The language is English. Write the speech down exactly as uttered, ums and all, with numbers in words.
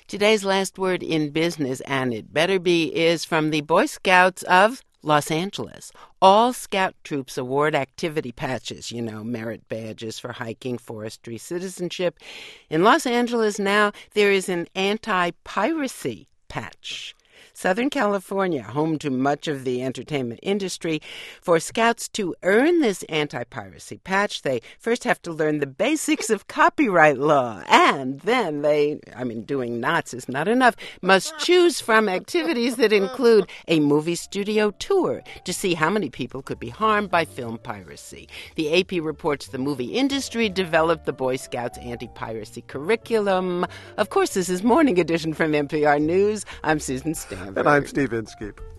Today's last word in business, and it better be, is from the Boy Scouts of Los Angeles. All Scout troops award activity patches, you know, merit badges for hiking, forestry, citizenship. In Los Angeles now, there is an anti-piracy patch. Southern California, home to much of the entertainment industry. For Scouts to earn this anti-piracy patch, they first have to learn the basics of copyright law. And then they, I mean, doing knots is not enough, must choose from activities that include a movie studio tour to see how many people could be harmed by film piracy. The A P reports the movie industry developed the Boy Scouts anti-piracy curriculum. Of course, this is Morning Edition from N P R News. I'm Susan Stamberg. And I'm Steve Inskeep.